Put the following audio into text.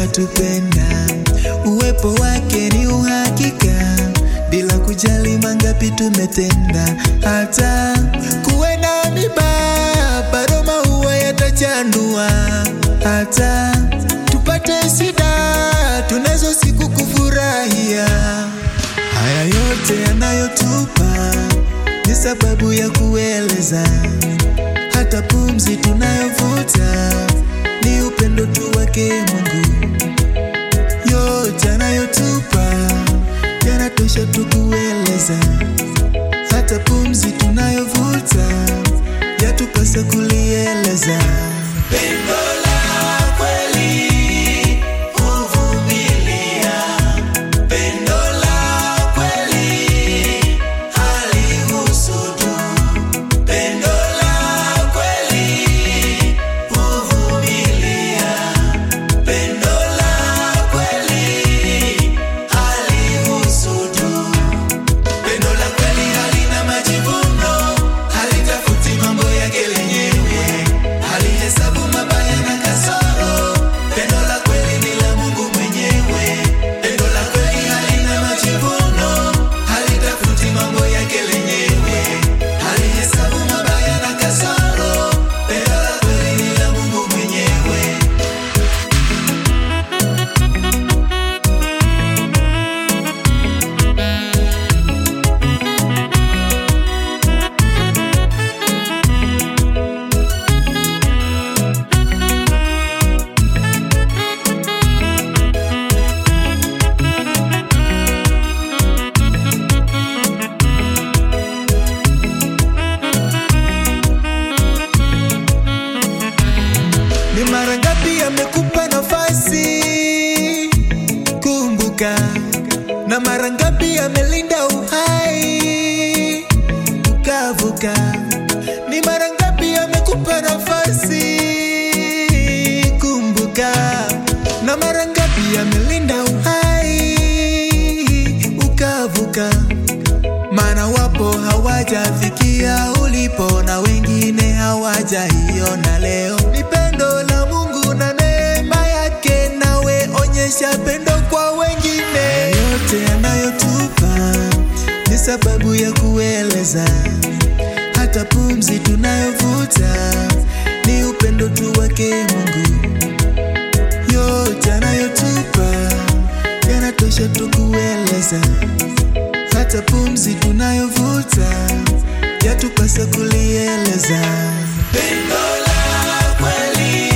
anatupenda, uwepo wake ni uhakika, bila kujali mangapi tumetenda. Hata kuwe na mibaya, bado maua yatachanua. Hata tupate shida, tunazo siku kufurahia. Haya yote yanayotupa ni sababu ya kueleza. Hata pumzi tunayovuta ni upendo tu wake Mungu. Yote anayotupa yanatosha tu kueleza. Hata pumzi tunayovuta yatupasa kulieleza. Pendo la kweli huvumilia, pendo la kweli halihusudu, pendo la kweli huvumilia, pendo la kweli halihusudu, pendo la kweli halina majivuno, halitafuti mambo yake lenyewe, halihesabu mabaya na kasoro. Pendo la kweli ni la Mungu mwenyewe. Pendo la kweli halina majivuno, halitafuti mambo yake lenyewe, halihesabu mabaya na kasoro. Pendo la kweli ni la Mungu mwenyewe. Ni mara ngapi amekupa nafasi, kumbuka. Na mara ngapi amelinda uhai, ukavuka. Ni mara ngapi amekupa nafasi, kumbuka. Na mara ngapi amelinda uhai, ukavuka. Maana wapo hawajafikia ulipo, na wengine hawajaiona leo. Ni pendo la Mungu na neema yake, nawe onyesha pendo kwa wengine. Yote anayotupa ni sababu ya kueleza. Hata pumzi tunayovuta ni upendo tu wake Mungu. Yote anayotupa yanatosha tu kueleza. Hata pumzi tunayovuta yatupasa kulieleza. Pendo la kweli